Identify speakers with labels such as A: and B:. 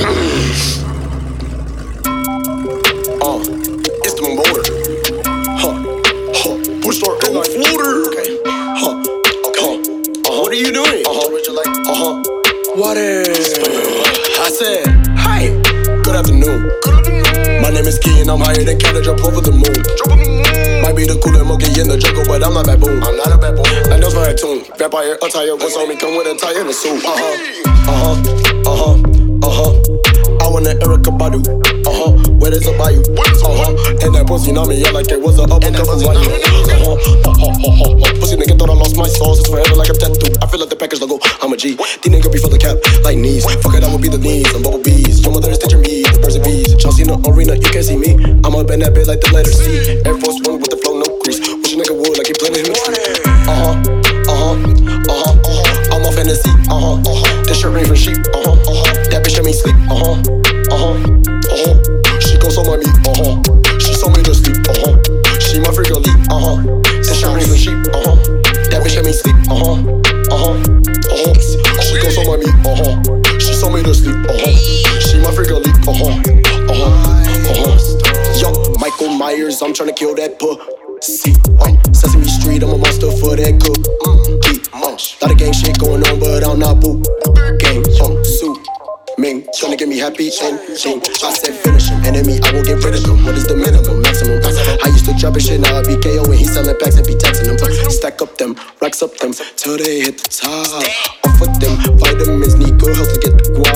A: It's the motor. Push start in like floater. Okay. What are you doing? Water. I said, hi. Good afternoon. My name is Key and I'm higher than Canada, jump over the moon. Might be the cooler monkey in the jungle, but I'm not baboon. I'm not a baboon. And that's very tune. Vampire attire, what's on me? Come with a tie and a suit. I want an Erykah Badu. Where there's a bayou. And that pussy on me, yeah, like it was a uppercut from white. Pussy nigga thought I lost my sauce. It's forever like a tattoo. I feel like the package logo. I'm a G. These niggas be for the cap, like knees. Fuck it, I will be the knees. I'm bubble bees. Your mother is teaching me the birds and bees. Chelsea in the arena, you can't see me. I'm up in that bed like the letter C. Air Force One with the flow, no crease. Wish a nigga would like he planted in the street. I'm off Hennessy. This shirt made from sheep. That bitch let me sleep. She gon' so my meat. She so me to sleep. She my freak elite. This shirt made from sheep. That bitch let me sleep. She gon' so my meat. She so me to sleep. She my freak elite. Young Michael Myers, I'm tryna kill that pussy. Sesame Street, I'm a monster for that cookie. Lot of gang shit going on, but I'm not boo. Gang, Sue Ming, tryna get me happy ending. I said finish him, enemy, I will get rid of them. What is the minimum, maximum? I used to drop his shit, now I be KO and he selling packs and be taxing them. Stack up them, racks up them, till they hit the top. Off of them, vitamins, need good health to get the guap.